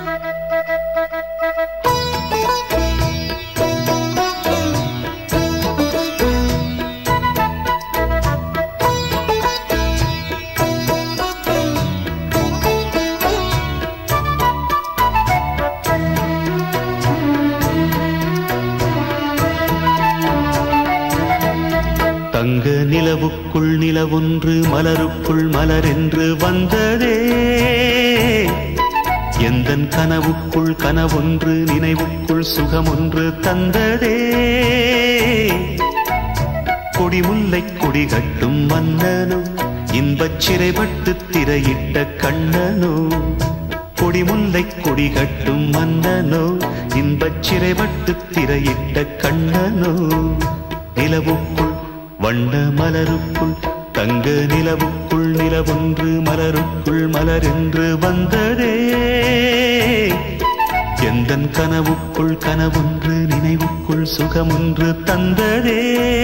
தங்க நிலவுக்குள் நிலவொன்று மலருக்குள் மலரென்று வந்ததே எந்தன் கனவுக்குள் கனவொன்று நினைவுக்குள் சுகமொன்று தந்ததே கொடிமுல்லை கொடி கட்டும் மன்னனோ இன்பச் சிறைப்பட்டு திரையிட்ட கண்ணனோ கொடிமுல்லை கொடி கட்டும் மன்னனோ இன்பச் சிறைப்பட்டு திரையிட்ட கண்ணனோ நிலவுக்குள் வண்ண மலருக்குள் தங்க நிலவுக்குள் நிலவொன்று மலருக்குள் மலரென்று வந்ததே எந்தன் கனவுக்குள் கனவொன்று நினைவுக்குள் சுகமொன்று தந்ததே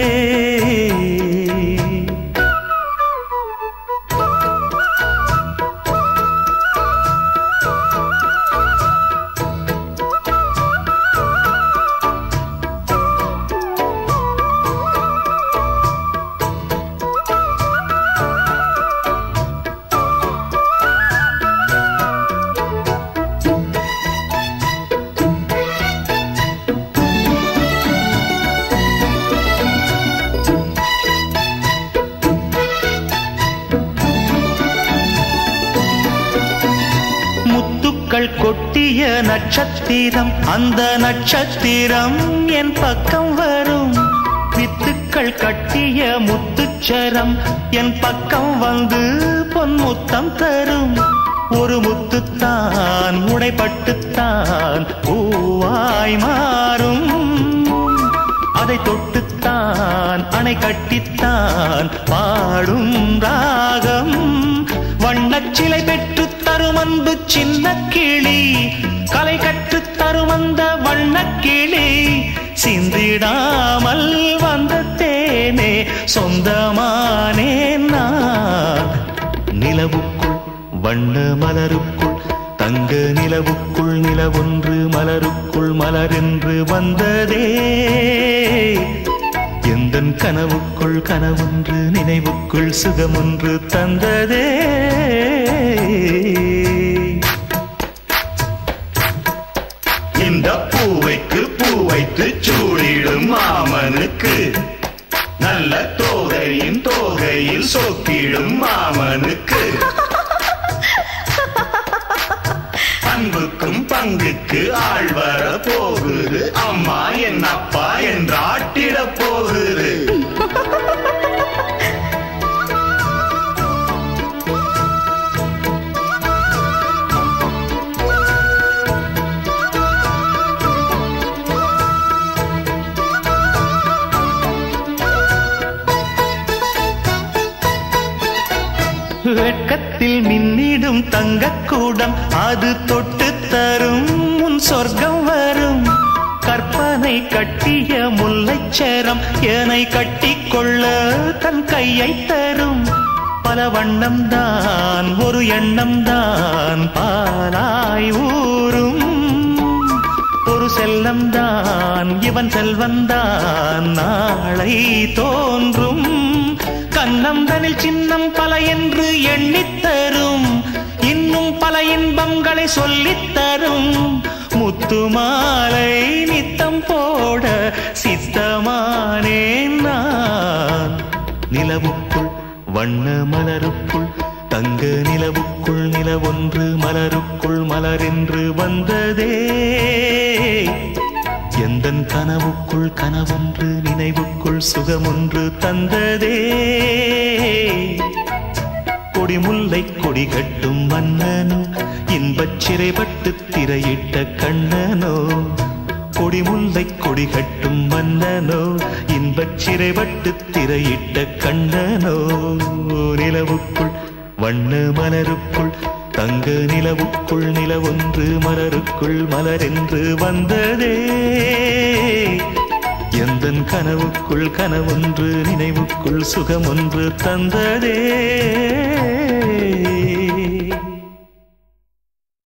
கொட்டிய நட்சத்திரம் அந்த நட்சத்திரம் என் பக்கம் வரும் வித்துக்கள் கட்டிய முத்துச்சரம் என் பக்கம் வந்து பொன்முத்தம் தரும் ஒரு முத்துத்தான் உடைப்பட்டுத்தான் பூவாய் மாறும் அதை தொட்டுத்தான் அணை கட்டித்தான் பாடும் ராகம் வண்ணச்சிலை பெற்று தரும் அன்பு சின்ன கிளி கலை கற்று தரும் அந்த வண்ணக்கிளி சிந்திடாமல் வந்த தேனே சொந்தமானே நான் நிலவுக்குள் வண்ண மலருக்குள் தங்க நிலவுக்குள் நிலவொன்று மலருக்குள் மலரென்று வந்ததே எந்தன் கனவுக்குள் கனவொன்று நினைவுக்குள் சுகமொன்று தந்ததே இந்த பூவைக்கு பூ வைத்து சூடிடும் மாமனுக்கு நல்ல தோகையின் தோகையில் சொக்கிடும் மாமனுக்கு அன்புக்கும் பங்குக்கு ஆள் வர போகுது அம்மா என் அப்பா என்று ஆட்டிட போகுது வெட்கத்தில் மின்னிடும் தங்கக்கூடம் அது தொட்டு தரும் உன் சொர்க்கம் வரும் கற்பனை கட்டிய முல்லைச்சரம் என்னை கட்டிக்கொள்ள தன் கையை தரும் பல வண்ணம் தான் ஒரு எண்ணம் தான் பாலாய் ஊரும் ஒரு செல்லம் தான் இவன் செல்வந்தான் நாளை தோன்றும் கண்ணந்தனில் சின்னம் பல என்று எண்ணித்தரும் இன்னும் பல இன்பங்களை சொல்லித்தரும் முத்துமாலை நித்தம் போட சித்தமானேன் நான் நிலவுக்குள் வண்ண மலருக்குள் தங்க நிலவுக்குள் நிலவொன்று மலருக்குள் மலரென்று வந்ததே எந்தன் கனவுக்குள் கனவொன்று நினைவுக்குள் சுகமொன்று தந்ததே கொடிமுல்லை கொடி கட்டும் மன்னனோ இன்பச் சிறைப்பட்டு திரையிட்ட கண்ணனோ கொடிமுல்லை கொடி கட்டும் மன்னனோ இன்பச் சிறைப்பட்டு திரையிட்ட கண்ணனோ நிலவுக்குள் வண்ண மலருக்குள் தங்க நிலவுக்குள் நிலவொன்று மலருக்குள் மலரென்று வந்ததே எந்தன் கனவுக்குள் கனவொன்று நினைவுக்குள் சுகமொன்று தந்ததே